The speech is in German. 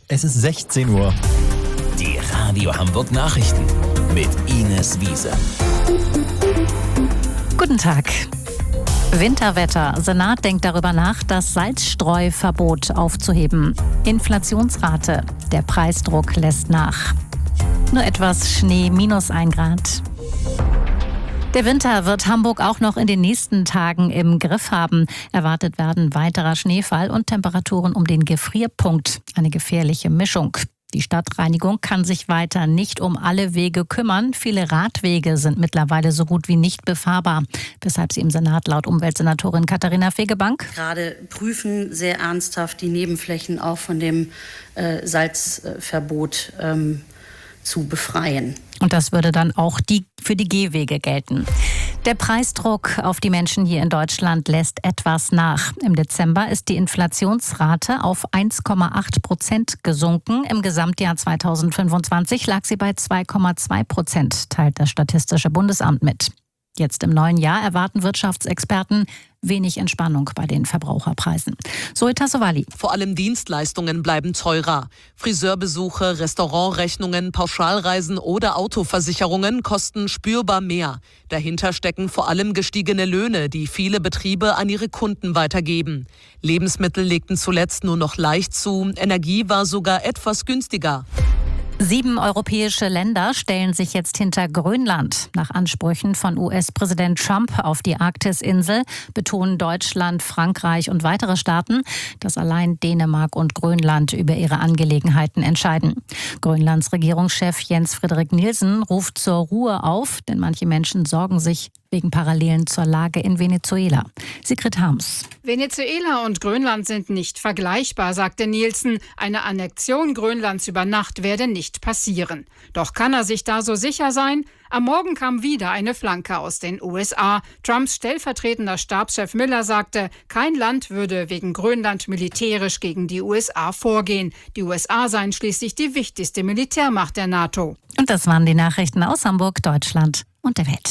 Es ist 16 Uhr. Die Radio Hamburg Nachrichten mit Ines Wiese. Guten Tag. Winterwetter. Senat denkt darüber nach, das Salzstreuverbot aufzuheben. Inflationsrate. Der Preisdruck lässt nach. Nur etwas Schnee, -1 Grad. Der Winter wird Hamburg auch noch in den nächsten Tagen im Griff haben. Erwartet werden weiterer Schneefall und Temperaturen um den Gefrierpunkt. Eine gefährliche Mischung. Die Stadtreinigung kann sich weiter nicht um alle Wege kümmern. Viele Radwege sind mittlerweile so gut wie nicht befahrbar, weshalb sie im Senat laut Umweltsenatorin Katharina Fegebank gerade prüfen sehr ernsthaft die Nebenflächen auch von dem Salzverbot zu befreien. Und das würde dann auch für die Gehwege gelten. Der Preisdruck auf die Menschen hier in Deutschland lässt etwas nach. Im Dezember ist die Inflationsrate auf 1,8% gesunken. Im Gesamtjahr 2025 lag sie bei 2,2%, teilt das Statistische Bundesamt mit. Jetzt im neuen Jahr erwarten Wirtschaftsexperten wenig Entspannung bei den Verbraucherpreisen. Zoe Tassovali. Vor allem Dienstleistungen bleiben teurer. Friseurbesuche, Restaurantrechnungen, Pauschalreisen oder Autoversicherungen kosten spürbar mehr. Dahinter stecken vor allem gestiegene Löhne, die viele Betriebe an ihre Kunden weitergeben. Lebensmittel legten zuletzt nur noch leicht zu, Energie war sogar etwas günstiger. 7 europäische Länder stellen sich jetzt hinter Grönland. Nach Ansprüchen von US-Präsident Trump auf die Arktisinsel betonen Deutschland, Frankreich und weitere Staaten, dass allein Dänemark und Grönland über ihre Angelegenheiten entscheiden. Grönlands Regierungschef Jens Frederik Nielsen ruft zur Ruhe auf, denn manche Menschen sorgen sich wegen Parallelen zur Lage in Venezuela. Sigrid Harms. Venezuela und Grönland sind nicht vergleichbar, sagte Nielsen. Eine Annexion Grönlands über Nacht werde nicht passieren. Doch kann er sich da so sicher sein? Am Morgen kam wieder eine Flanke aus den USA. Trumps stellvertretender Stabschef Miller sagte, kein Land würde wegen Grönland militärisch gegen die USA vorgehen. Die USA seien schließlich die wichtigste Militärmacht der NATO. Und das waren die Nachrichten aus Hamburg, Deutschland und der Welt.